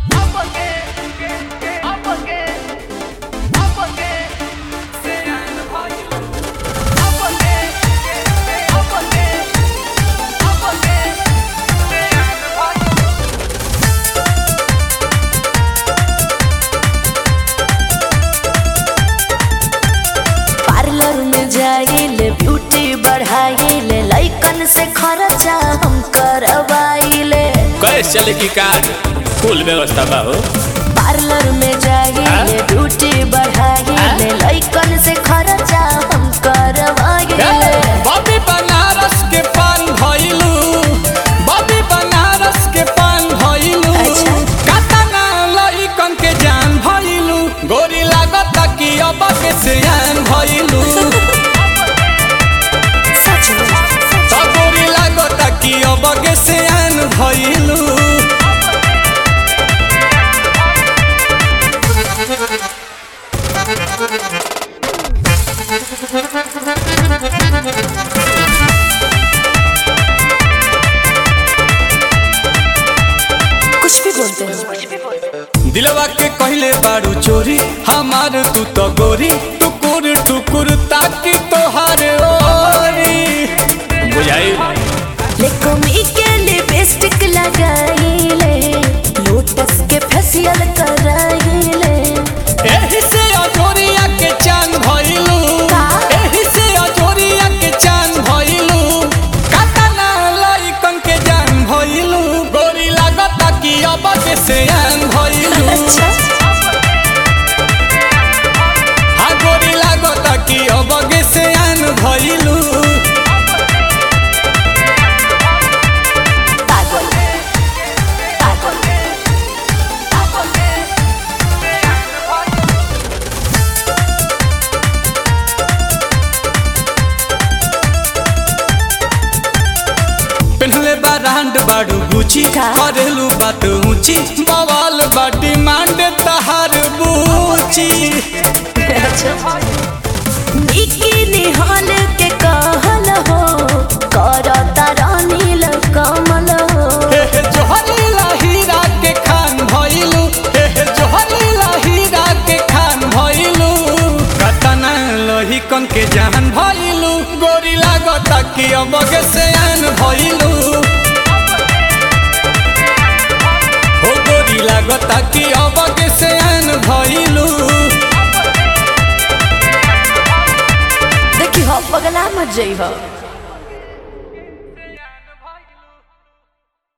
Beauty बढ़ाइले लइकन से खर्चा हम करवाइले। कैसे चले की कार्ड फुल व्यवस्था बा हो। पार्लर में जाइले ब्यूटी बढ़ाइले लइकन से खर्चा हम करवाइले। बॉबी बनारस के पान भइलू, बॉबी बनारस के पान भइलू। कातना लइकन के जान भइलू, गोरी लागत कि अब के सियान भइलू। गोरी लागत कि अब के सियान भइलू। कुछ भी बोलते हैं। दिलवा के कहले बारू चोरी हमार तू तो गोरी, टुकुर टुकुर ताकि तोहार ओरी बुझाई। लेकोमी के लिपस्टिक लगाइले, लोटस के फेशियल कराइले। एही से अजोरिया के चांद भइलू, एही से अजोरिया के चांद भइलू। कातना लइकन के जान भइलू, गोरी लागत कि अब के सियान भइलू। हाँ गोरी लागत कि अब के सियान भइलू। पेन्हले बा रांड बाड़ू गुची, करेलू बात ऊंची, बवाल बा डिमांड तहार बूची। निकी हाल के कहल हो, करता रानील कमल हो। जोहरी हीरा के खान भइलू, जोहरी हीरा के खान भइलू। कतना लहिकन के जान भइलू, गोरी लागत कि अब के सियान भइलू। हो गोरी लागत कि अब के सियान भइलू। देखी हो पगला मत जइहो।